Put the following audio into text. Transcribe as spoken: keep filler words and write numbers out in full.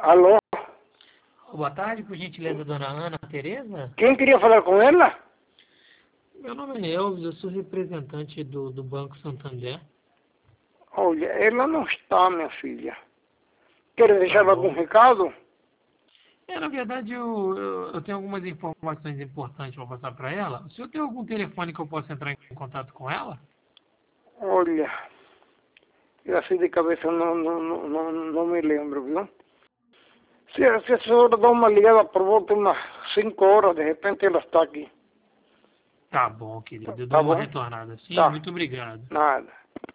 Alô? Boa tarde, por gentileza, dona Ana Tereza. Quem queria falar com ela? Meu nome é Elvis, eu sou representante do, do Banco Santander. Olha, ela não está, minha filha. Quer deixar Tá algum bom. recado? É, na verdade, eu, eu, eu tenho algumas informações importantes para passar para ela. O senhor tem algum telefone que eu possa entrar em contato com ela? Olha, eu assim de cabeça não, não, não, não, não me lembro, viu? Se, se a senhora dá uma ligada por volta de umas cinco horas, de repente ela está aqui. Tá bom, querido. Eu dou Tá uma bom? retornada. Sim, Tá. muito obrigado. Nada.